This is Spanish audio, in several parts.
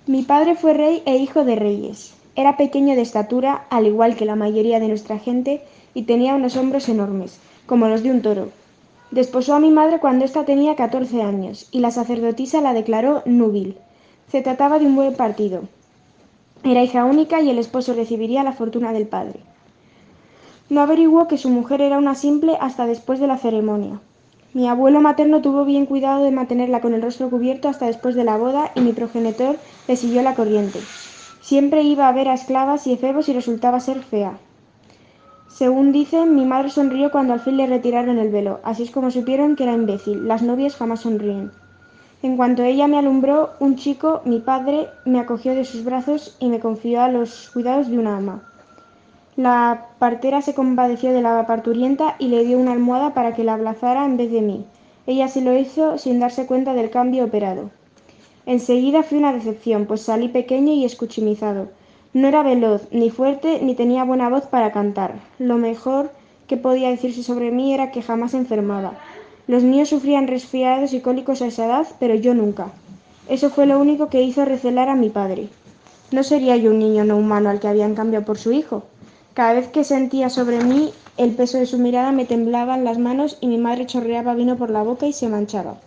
Mi padre fue rey e hijo de reyes. Era pequeño de estatura, al igual que la mayoría de nuestra gente, y tenía unos hombros enormes, como los de un toro. Desposó a mi madre cuando ésta tenía 14 años, y la sacerdotisa la declaró núbil. Se trataba de un buen partido. Era hija única y el esposo recibiría la fortuna del padre. No averiguó que su mujer era una simple hasta después de la ceremonia. Mi abuelo materno tuvo bien cuidado de mantenerla con el rostro cubierto hasta después de la boda y mi progenitor le siguió la corriente. Siempre iba a ver a esclavas y efebos y resultaba ser fea. Según dicen, mi madre sonrió cuando al fin le retiraron el velo. Así es como supieron que era imbécil. Las novias jamás sonríen. En cuanto ella me alumbró, un chico, mi padre, me acogió de sus brazos y me confió a los cuidados de una ama. La partera se compadeció de la parturienta y le dio una almohada para que la abrazara en vez de mí. Ella sí lo hizo sin darse cuenta del cambio operado. Enseguida fui una decepción, pues salí pequeño y escuchimizado. No era veloz, ni fuerte, ni tenía buena voz para cantar. Lo mejor que podía decirse sobre mí era que jamás enfermaba. Los niños sufrían resfriados y cólicos a esa edad, pero yo nunca. Eso fue lo único que hizo recelar a mi padre. No sería yo un niño no humano al que habían cambiado por su hijo. Cada vez que sentía sobre mí el peso de su mirada me temblaban las manos y mi madre chorreaba vino por la boca y se manchaba.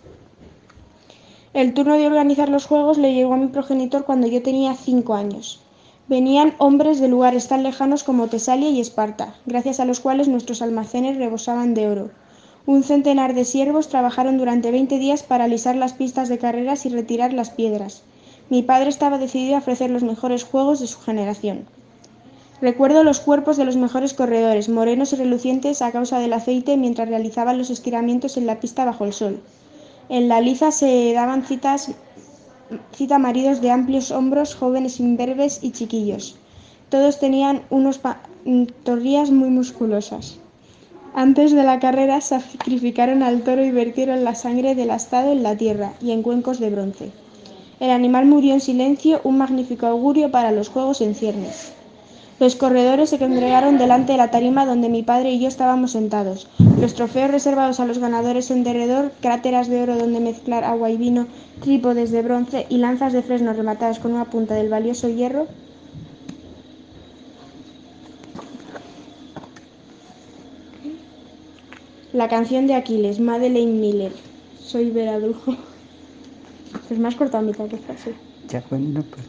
El turno de organizar los juegos le llegó a mi progenitor cuando yo tenía 5 años. Venían hombres de lugares tan lejanos como Tesalia y Esparta, gracias a los cuales nuestros almacenes rebosaban de oro. Un centenar de siervos trabajaron durante 20 días para alisar las pistas de carreras y retirar las piedras. Mi padre estaba decidido a ofrecer los mejores juegos de su generación. Recuerdo los cuerpos de los mejores corredores, morenos y relucientes a causa del aceite mientras realizaban los estiramientos en la pista bajo el sol. En la liza se daban cita maridos de amplios hombros, jóvenes imberbes y chiquillos. Todos tenían unos pantorrillas muy musculosas. Antes de la carrera sacrificaron al toro y vertieron la sangre del astado en la tierra y en cuencos de bronce. El animal murió en silencio, un magnífico augurio para los juegos en ciernes. Los corredores se congregaron delante de la tarima donde mi padre y yo estábamos sentados. Los trofeos reservados a los ganadores en derredor, cráteras de oro donde mezclar agua y vino, trípodes de bronce y lanzas de fresno rematadas con una punta del valioso hierro. La canción de Aquiles, Madeleine Miller. Soy Vera Brujo. Pues me has cortado mitad de frase. Ya, bueno, pues.